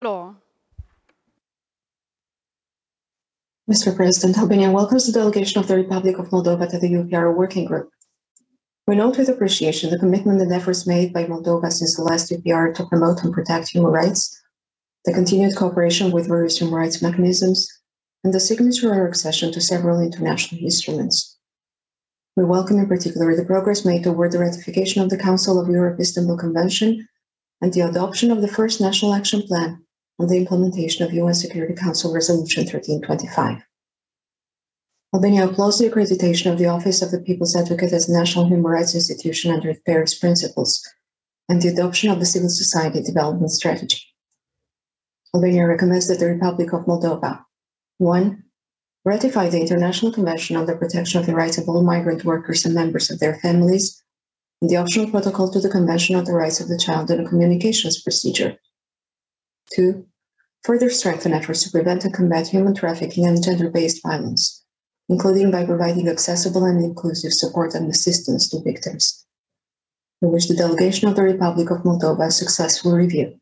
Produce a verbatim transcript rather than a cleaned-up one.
Law. Mister President, Albania welcomes the delegation of the Republic of Moldova to the U P R Working Group. We note with appreciation the commitment and efforts made by Moldova since the last U P R to promote and protect human rights, the continued cooperation with various human rights mechanisms, and the signature or accession to several international instruments. We welcome in particular the progress made toward the ratification of the Council of Europe Istanbul Convention and the adoption of the first National Action Plan on the implementation of U N Security Council Resolution thirteen twenty-five. Albania applauds the accreditation of the Office of the People's Advocate as a national human rights institution under the Paris Principles and the adoption of the Civil Society Development Strategy. Albania recommends that the Republic of Moldova, one, ratify the International Convention on the Protection of the Rights of All Migrant Workers and Members of their Families, and the optional protocol to the Convention on the Rights of the Child and a Communications Procedure. Two, further strengthen efforts to prevent and combat human trafficking and gender-based violence, including by providing accessible and inclusive support and assistance to victims. We wish the delegation of the Republic of Moldova a successful review.